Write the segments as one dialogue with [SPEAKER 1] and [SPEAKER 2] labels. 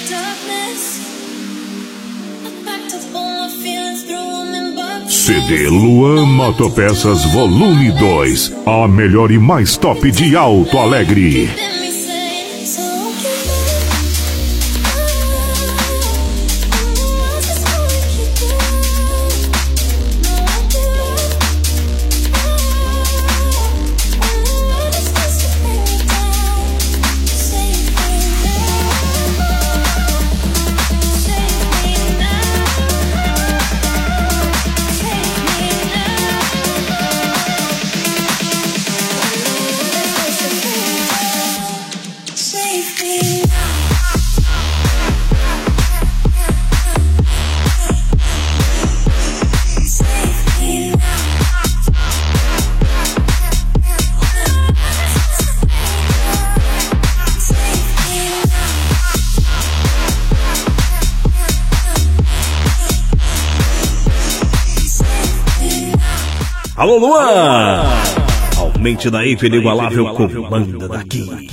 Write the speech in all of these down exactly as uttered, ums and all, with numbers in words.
[SPEAKER 1] C D Luan Motopeças Volume dois. A melhor e mais top de Alto Alegre.
[SPEAKER 2] Alô, Luan! Aumente daí, filho igualável, comanda daqui.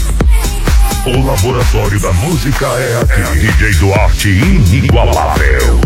[SPEAKER 1] O laboratório da música é aqui. D J Duarte inigualável.